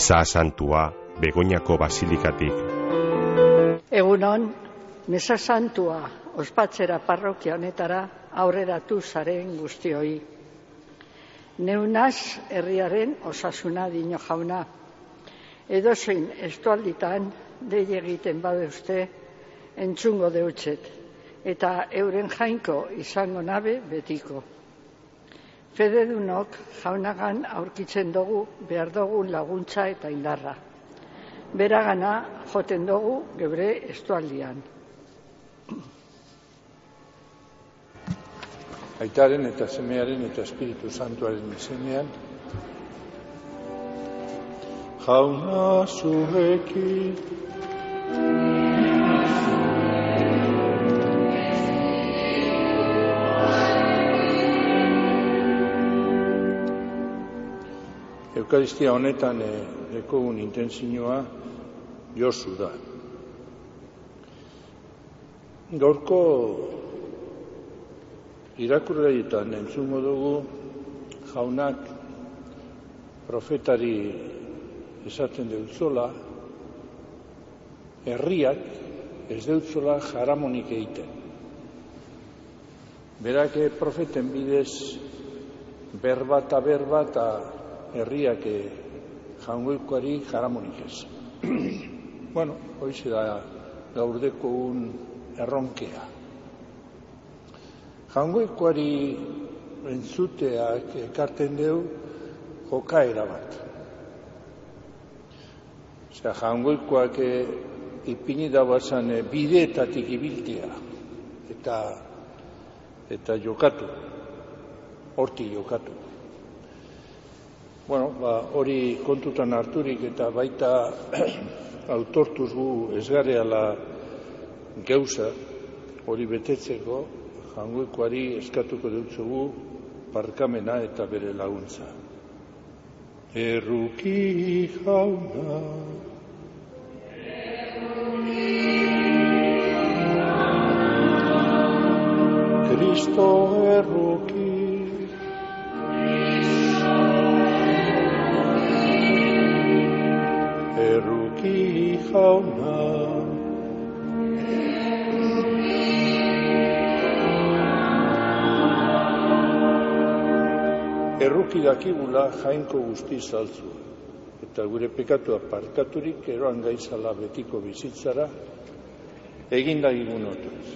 Meza Santua Begoñako basilikatik. Egunon, Meza Santua ospatzera parrokia honetara aurreratu zaren guztioi. Neunaz herriaren osasuna dino jauna. Edozein estualditan dei egiten badeuste entzungo deutzet, eta euren jainko izango nabe betiko. Fededunok jaunagan aurkitzen dugu behar dugun laguntza eta indarra. Beragana joten dugu geure estualdian. Aitaren eta semearen eta Espiritu Santuaren izenean, jauna zurekin. Eukaristia honetan dekogun intentzioa Josu da. Gaurko irakurgaietan entzungo dugu jaunak profetari esaten deutzola, herriak ez deutzola jaramonik egiten. Berak profeten bidez berba eta herriak jaungoikoari jaramonik ez. Bueno, hoize da gaurdeko un erronkea. Jaungoikoari entzuteak ekarten deu jokaera bat. Jaungoikoak ipini dabazan bideetatik ibiltea eta jokatu, horti jokatu. Bueno, hori kontutan harturik eta baita autortuz gu ez gareala geuza hori betetzeko, jaungoikoari eskatuko dutzugu barkamena eta bere laguntza. Erruki jauna, Kristo erruki, erruki jauna, erruki dakigula jainko guzti saltzu, eta gure pekatua parkaturik eroan gaizala betiko bizitzara egindagigun otuz.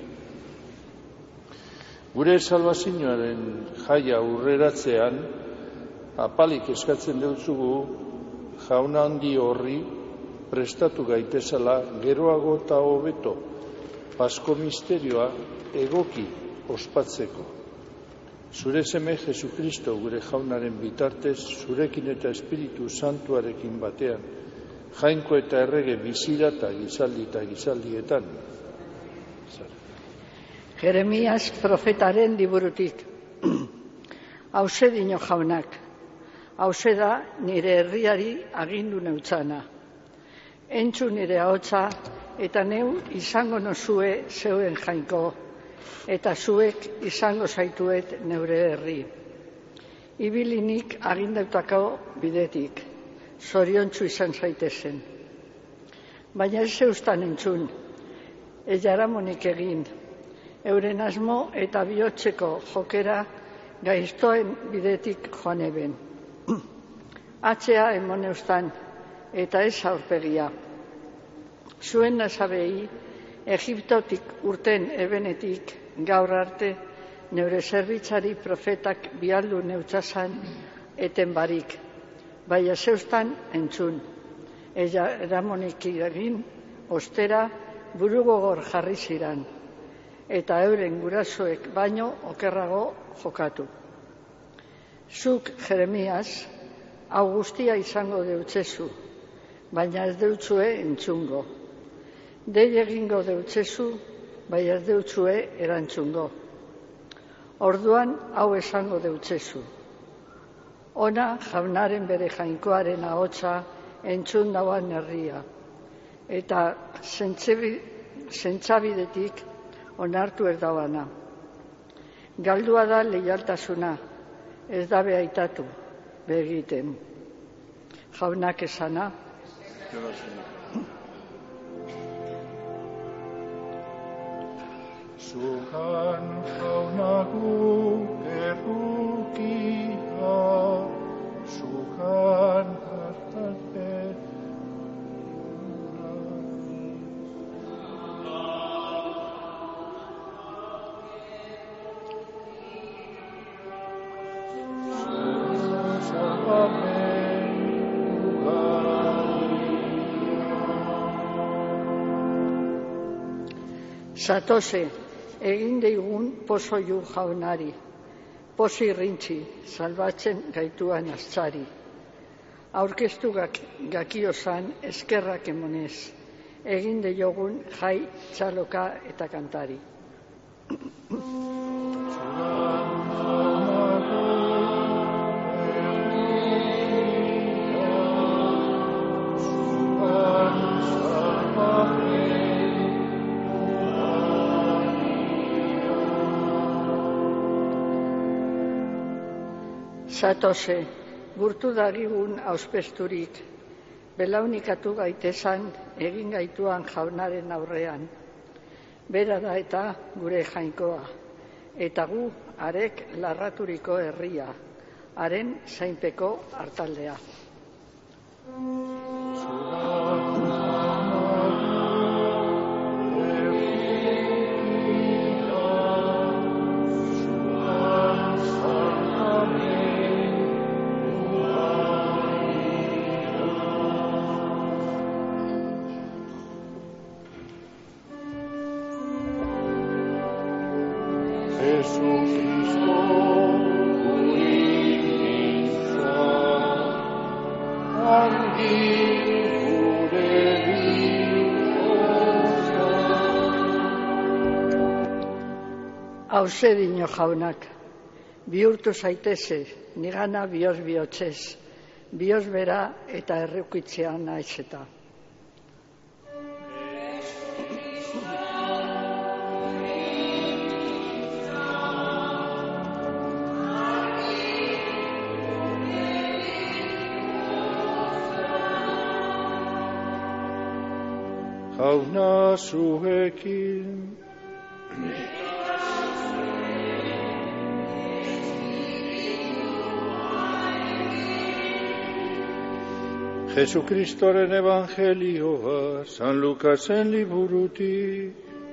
Gure salvazioaren jaia urreratzean apalik eskatzen deutzugu jauna handi horri prestatu gaitezala geroago eta hobeto Pasko misterioa egoki ospatzeko. Zure seme Jesukristo gure jaunaren bitartez, zurekin eta Espiritu Santuarekin batean, jainko eta errege bizira eta gizaldietan. Jeremias profetaren liburutik. Hauze dino jaunak, hauze da nire herriari agindu neutzana. Entzu nire ahotsa eta neu izango nozue zeuen jainko, eta zuek izango zaituet neure herri. Ibilinik agindautako bidetik, zoriontsu izan zaitezen. Baina ez zeustan entzun, ez jaramonik egin, euren asmo eta bihotzeko jokera gaiztoen bidetik joan eben. Atzea emoneustan eta ez aurpegia. Zuen nazabei, Egiptotik urten ebenetik gaur arte neure zerbitzari profetak bialdu neutzazan eten barik, baina zeustan entzun. Eramonik egin, ostera burugogor jarri ziran, eta euren gurasoek baino okerrago jokatu. Zuk, Jeremias, hau guztia izango deutzezu, baina ez deutzue entzungo. Dei egingo deutzezu, baina ez deutzue erantzungo. Orduan hau esango deutzezu. Ona jaunaren bere jainkoaren ahotsa entzun dauan herria, eta zentzabidetik onartu ez dauana. Galdua da leialtasuna, ez dabe aitatu, begiten. Jaunak esana. Zuhan jaunagu errukia, zuhan hartate. Zatose, egin deigun pozoiu jaunari, pozi rintzi, salbatzen gaituan aztzari. Aurkeztu gakiozan eskerrak emonez, egin deiogun jai, txaloka eta kantari. Zatose, gurtu dagigun auspesturik, belaunikatu gaitezan egin gaituan jaunaren aurrean. Bera da eta gure jainkoa, eta gu arek larraturiko herria, haren zainpeko hartaldea. Hauze dino jaunak, bihurtu zaiteze, nigana bihotz bihotzez, bihotz bera eta erreukitzean naiz eta. Jauna zuekin, Jesukristoren evangelioa, San Lukasen liburutik.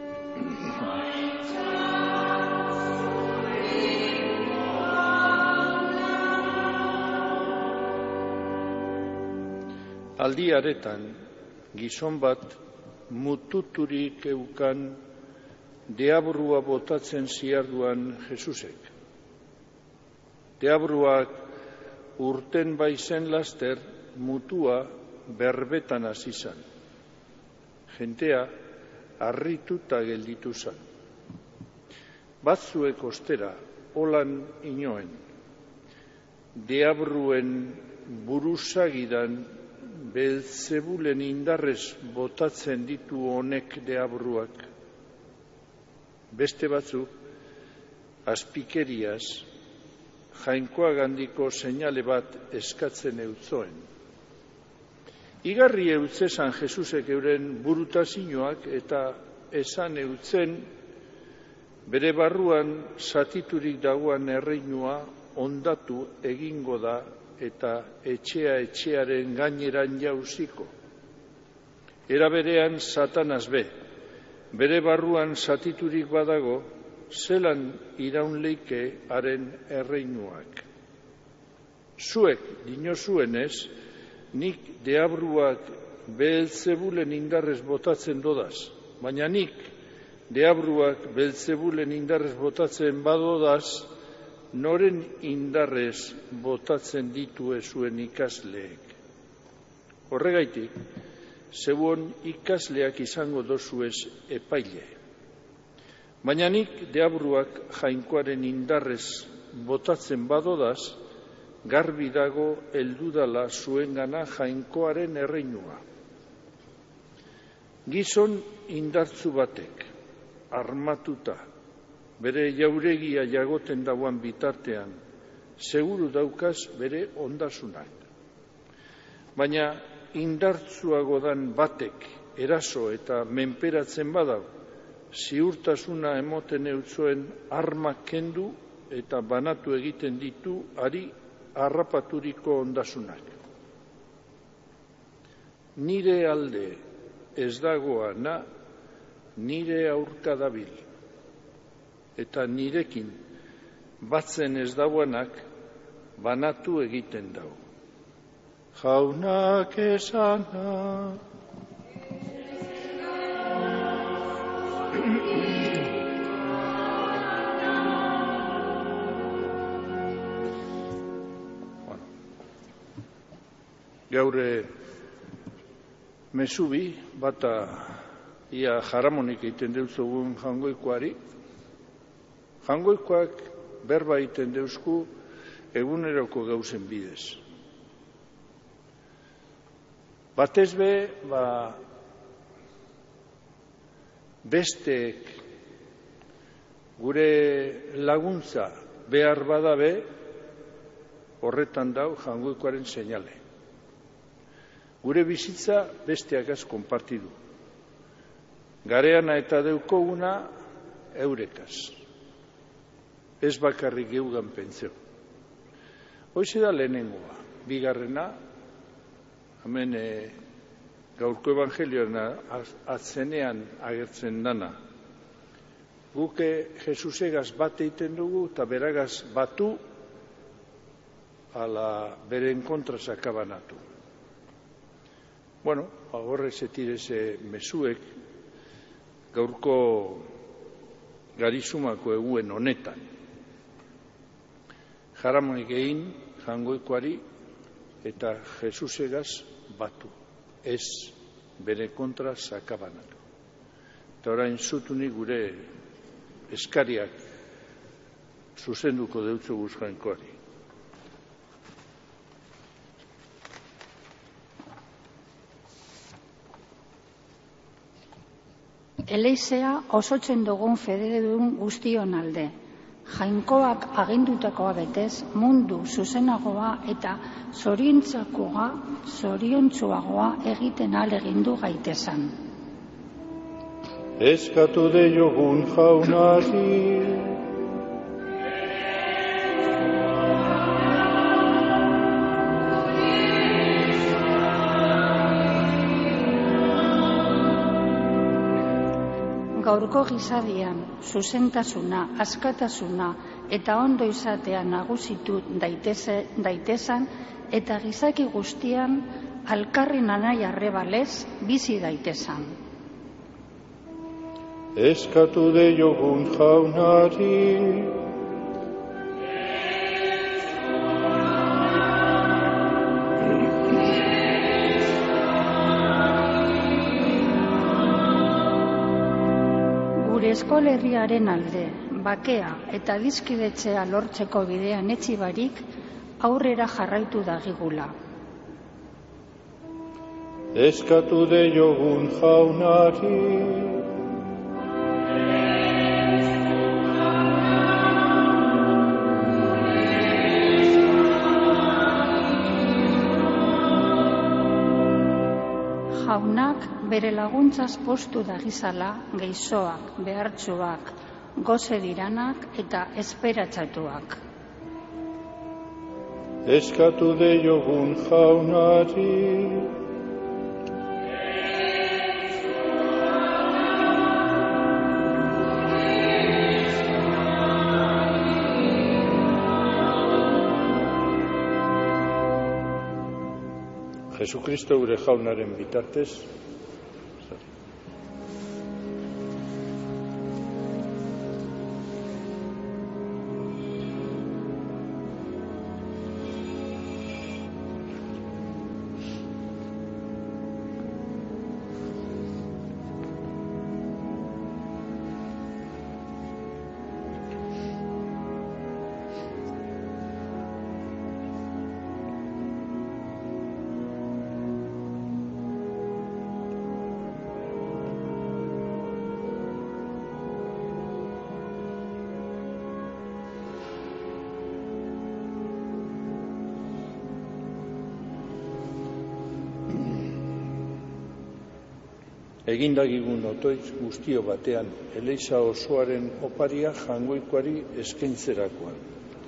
Aldi haretan, gizon bat mututurik eukan deabrua botatzen ziarduan Jesusek. Deabruak urten baizen laster, mutua berbetan hasi zan. Jentea harrituta gelditu zan. Batzuek ostera holan inoen. Deabruen buruzagidan Belzebulen indarrez botatzen ditu honek deabruak. Beste batzuk azpikeriaz jainkoagandiko seinale bat eskatzen eutzoen. Igarri eutzezan Jesusek euren burutazioak eta esan eutzen bere barruan zatiturik dagoan erreinua ondatu egingo da eta etxearen gaineran jauziko. Era berean Satanaz bere barruan zatiturik badago, zelan iraunleike haren erreinuak. Zuek dinozuenez, nik deabruak Belzebulen indarrez botatzen dodaz, baina nik deabruak Belzebulen indarrez botatzen badodaz, noren indarrez botatzen ditue zuen ikasleek. Horregaitik, zeuon ikasleak izango dozuez epaile. Baina nik deabruak jainkoaren indarrez botatzen badodaz, garbi dago heldudala zuengana jainkoaren erreinua. Gizon indartzu batek, armatuta, bere jauregia jagoten dauan bitartean, seguru daukaz bere ondasunak. Baina indartsuago dan batek eraso eta menperatzen badau, ziurtasuna emoten eutzuen armak kendu eta banatu egiten ditu ari harrapaturiko ondasunak. Nire alde ez dagoana, nire aurka dabil, eta nirekin batzen ez dauanak banatu egiten dau. Jaunak esana. Gaur mezubi bata ia jaramonik egiten deutzugun jangoikoari. Jangoikoak berba egiten deuzku eguneroko gauzen bidez. Batez be, besteek gure laguntza behar badabe, horretan dau jangoikoaren seinale. Gure bizitza besteagaz konpartidu. Gareana eta deukoguna eurekaz. Ez bakarrik geugan pentseu. Hoize da lehenengoa. Bigarrena, hemen gaurko evangelioan atzenean agertzen dana. Guke Jesusegaz bat egiten dugu eta beragaz batu ala beren kontra sakabanatu. Bueno, horre zetireze mezuek gaurko garizumako eguen honetan. Jaramonik egin jangoikoari eta Jesusegaz batu, ez bere kontra sakabanatu. Eta orain zutunik gure eskariak zuzenduko deutzu guzjankoari. Eleizea osotzen dugun fededun guztion alde. Jainkoak agindutakoa betez, mundu zuzenagoa eta zoriontsuagoa egiten ahalegindu gaitezan. Eskatu deiogun jaunari. Gaurko gizadian, zuzentasuna, askatasuna eta ondo izatea nagusitu daitezan eta gizaki guztian alkarren anai arrebalez bizi daitezan. Eskatu deiogun jaunari. Eskolerriaren alde, bakea eta dizkidetzea lortzeko bidean etsi barik, aurrera jarraitu dagigula. Eskatu deiogun jaunari. Jaunak bere laguntzaz postu dagizala geizoak, behartsuak, goze diranak eta esperatzatuak. Eskatu deiogun jaunari. Jesucristo gure jaunaren bitartez, Egindagigun otoitz guztio batean, Eliza osoaren oparia Jangoikoari eskaintzerakoan.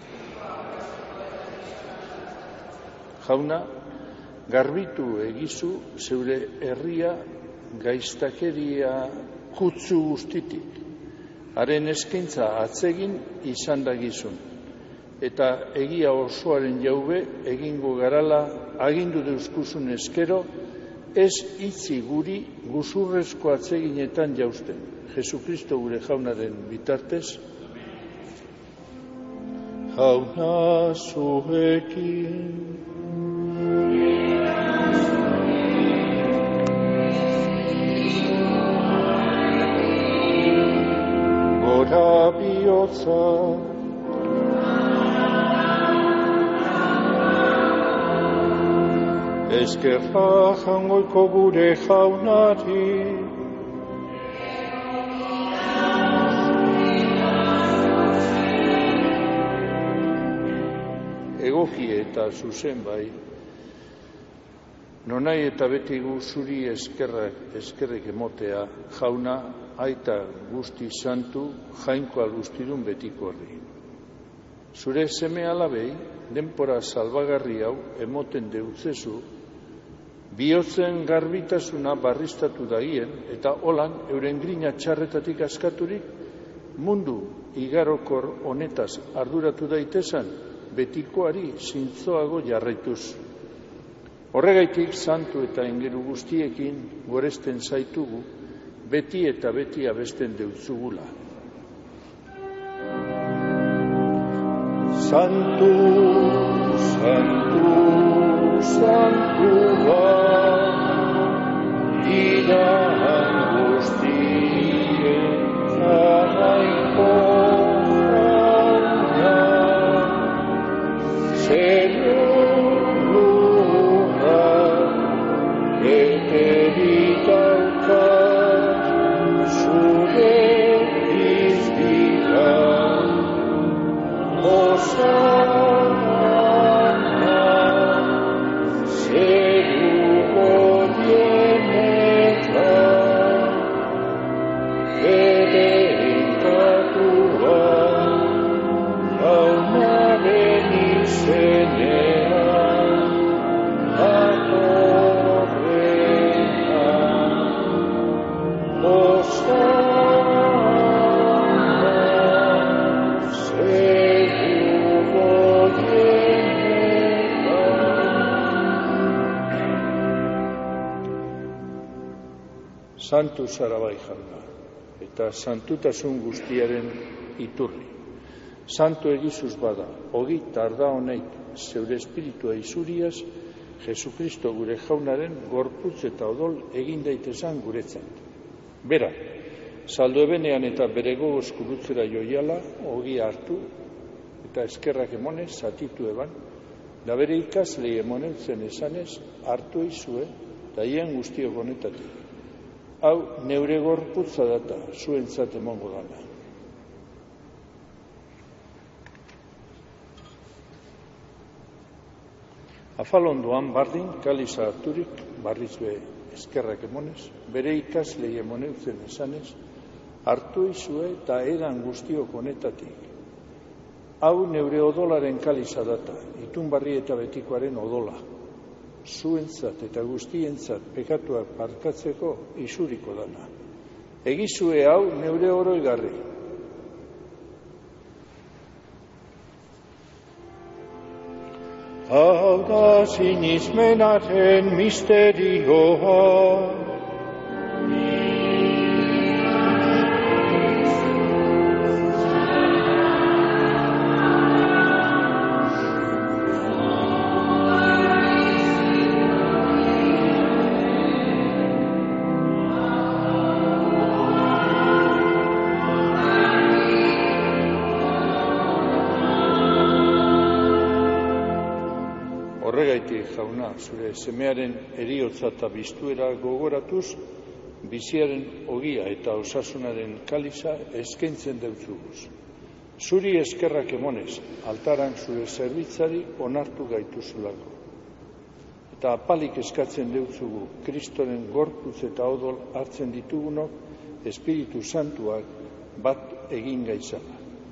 Jauna, garbitu egizu zeure herria gaiztakeria kutsu guztitik. Haren eskaintza atsegin izan dagizun. Eta egia osoaren jaube egingo garala agindu deuzkuzun eskero, ez itzi guri guzurrezko atseginetan jausten. Jesukristo gure jaunaren bitartez. Jauna zuekin. Gora bihotza. Eskerra Jangoiko gure jaunari. Egoki eta zuzen bai, nonai eta beti zuri eskerrek emotea, jauna, aita guzti santu, jainkoa guztidun betiko horri. Zure seme alabei, denpora salbagarri hau emoten deutzezu, bihotzen garbitasuna barriztatu dagien, eta holan, euren grina txarretatik askaturik, mundu igarokor honetaz arduratu daitezan, betikoari zintzoago jarraituz. Horregaitik, santu eta engeru guztiekin goresten zaitugu, beti eta beti abesten deutzugula. Santu, santu, santua, dira guztien jarraiko jauna, zerurra eteritauka zure izbira. Osana, zeruko dieneta, bere inkatua, jaunaren izenean, atorrena. Santu zara bai jauna, eta santutasun guztiaren iturri. Santu egizuz bada, ogi tarda honeik zeure espiritua izuriaz, Jesukristo gure jaunaren gorputz eta odol egin daitezan guretzat. Bera, saldo ebenean eta bere gogoz kurutzera joiala, ogi hartu, eta eskerrak emonez, zatitu eban, da bere ikaslei emoneutzen esanez, hartu izue, da hien guztiok honetatik. Hau, neure gorputza data, zuentzat emongo dana. Afalondoan bardin, kaliza harturik, barrizbe eskerrak emonez, bere ikaslei emoneutzen esanez, hartu izue eta edan guztiok honetatik. Hau, neure odolaren kaliza data, itunbarri eta betikoaren odola. Zuentzat eta guztientzat pekatuak barkatzeko isuriko dana. Egizue hau neure oroigarri. Hau da sinismenaren misterioa. Horregaitik, jauna, zure semearen eriotza eta biztuera gogoratuz, biziaren ogia eta osasunaren kaliza eskaintzen deutzuguz. Zuri eskerrak emonez, altaran zure zerbitzari onartu gaituzulako. eta apalik eskatzen deutzugu Kristoren gorputz eta odol hartzen ditugunok Espiritu Santuak bat egin gaitzala.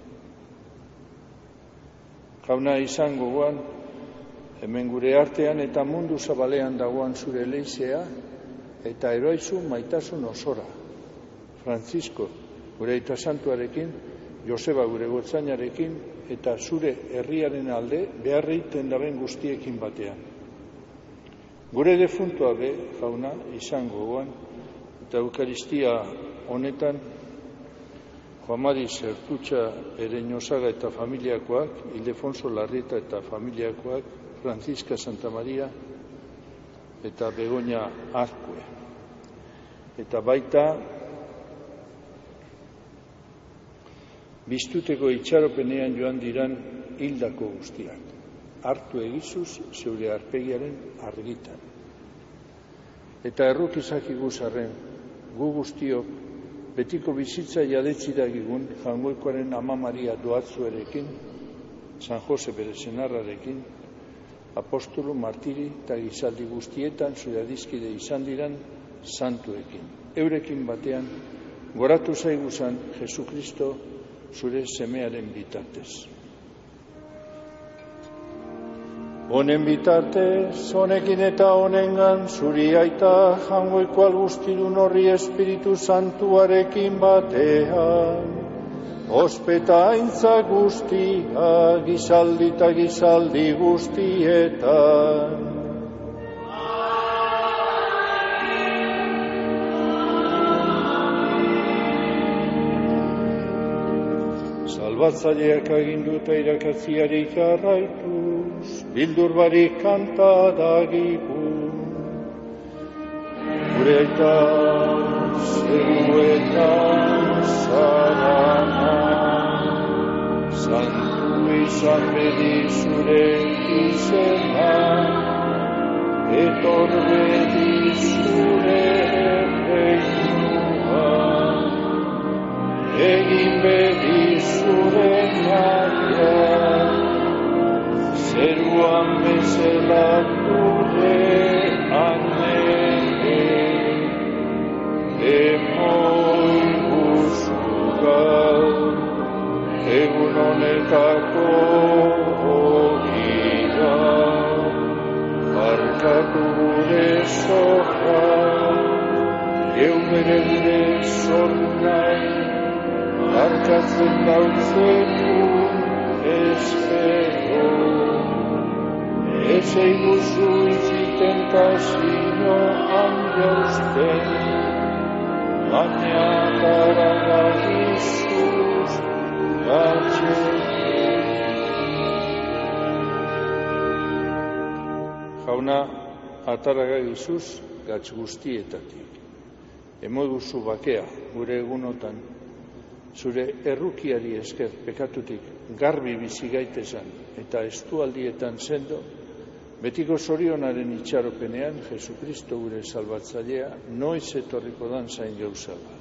Jauna, izango goan, hemen gure artean eta mundu zabalean dagoan zure leizea eta eroizu maitasun osora. Francisco, gure aita santuarekin, Joseba gure gotzainarekin eta zure herriaren alde beharreiten daben guztiekin batean. Gure defuntua be, jauna, izango goan, eta Eukaristia honetan Juan Mari Zertutxa Ereñosaga eta familiakoak, Ildefonso Larrieta eta familiakoak, Francisca Santa Maria eta Begoña Azkue. Eta baita biztuteko itxaropenean joan diran hildako guztiak. Hartu egizuz zeure arpegiaren argitan. Eta errukizak iguzarren, gu guztiok betiko bizitza jadetziragigun Jaungoikoaren Ama Maria doatzuerekin, San Jose bere senarrarekin, apostolu, martiri eta gizaldi guztietan zure adizkide izan diran santuekin. Eurekin batean, goratu zaiguzan Jesukristo zure semearen bitartez. Honen bitartez, honekin eta honengan, zuri aita Jaungoiko algustidun horri Espiritu Santuarekin batean, ospetaintza guztia, gizaldi eta gizaldi guztietan. Salbatzaileak agindu eta irakatziari jarraituz, bildur barik kanta dagigun. Gure aita zeruetan zarana, santu izan bedi zure izena, etor bedi zure reinua, egin bedi zure naia, zeruan bezala gure anere, emoi guztugal, egun honetako horia, barkatu gure zorra, eumere gure zorru nahi, barkatzen dautzetun espero, ez eiguzu itziten tasino handiauzten, baina taragagizuz gatxekin. Jauna, ataragagizuz gatx guztietatik. Emoduzu bakea gure egunotan, zure errukiari esker pekatutik garbi bizi gaitesan eta estualdietan sendo, betiko zorionaren itxaropenean Jesukristo gure salbatzailea noiz etorriko dan zain gauzala.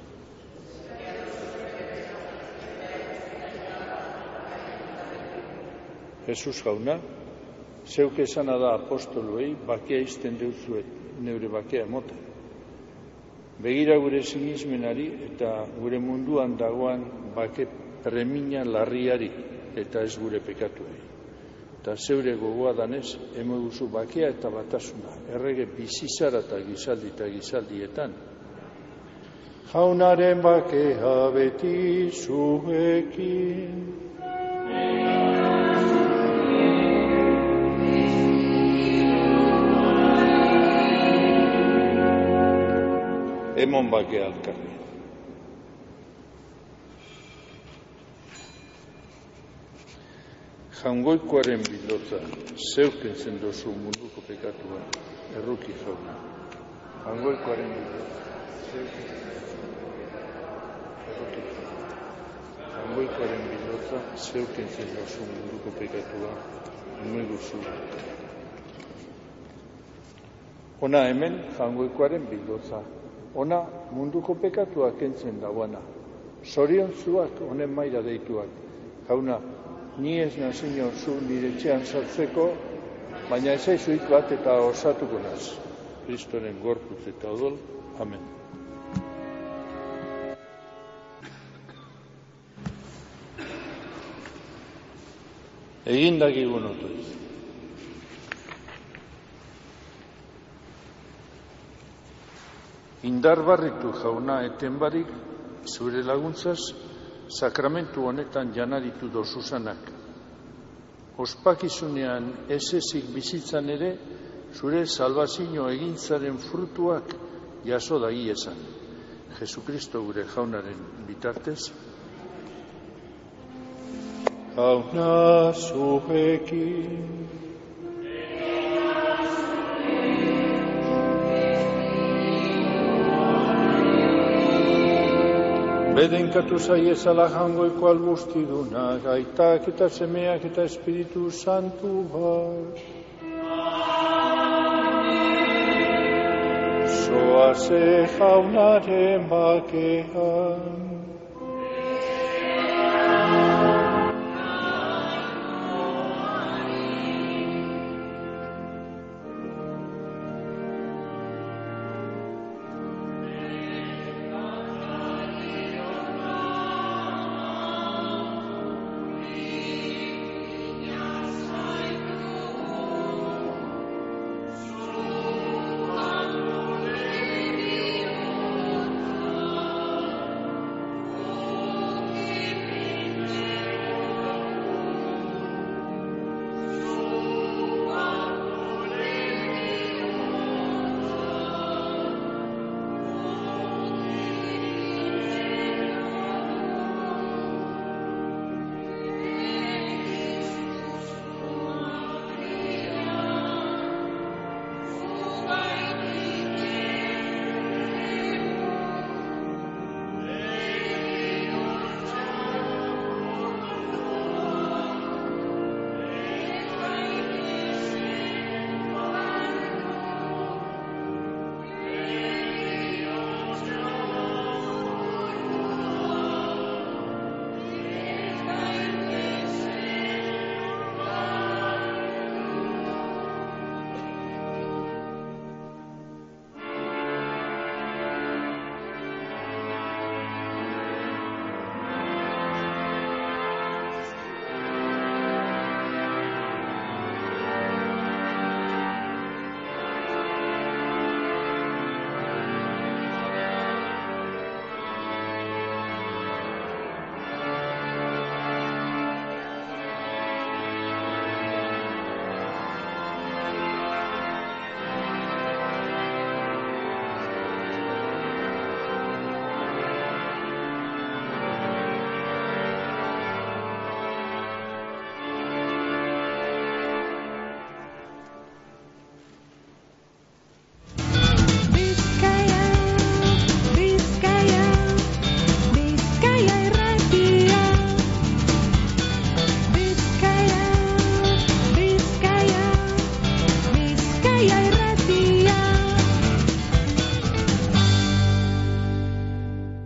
Jesus jauna, zeuk esana da apostoluei bakea izten deutzuet neure bakea emoten. Begira gure sinismenari eta gure munduan dagoan bake premina larriari eta ez gure pekatuei. Eta zeure gogoa danez, emoduzu bakea eta batasuna, errege bizizara eta gizaldietan. Jaunaren bakea beti zuekin. Emon bakea alkarri. Jaungoikoaren bildotza, zeuken zendozu munduko pekatua, erruki jauna. Jaungoikoaren bildotza, zeuken Jaungoikoaren bildotza, zeuken zendozu munduko pekatua, nueguzu. Ona hemen, Jaungoikoaren bildotza. Ona munduko pekatua kentzen dagoana. Zoriontzuak honen maila deituak. Jauna, ni ez nazino zu nire etxean sartzeko, baina ezaizuik bat eta osatuko naz. Kristoren gorputz eta odol. Amen. Egin dakigun otoiz. Indarbarritu jauna eten barik, zure laguntzaz, sakramentu honetan janaritu dozuzanak. Ospakizunean ez ezik bizitzan ere, zure salbazio egintzaren frutuak jaso dagiezan. Jesukristo gure jaunaren bitartez. Jauna zuekin. Bedenkatu zaiezala jangoiko albustidunak, aitak eta semeak eta Espiritu Santu bat. Zoaze jaunaren bakean.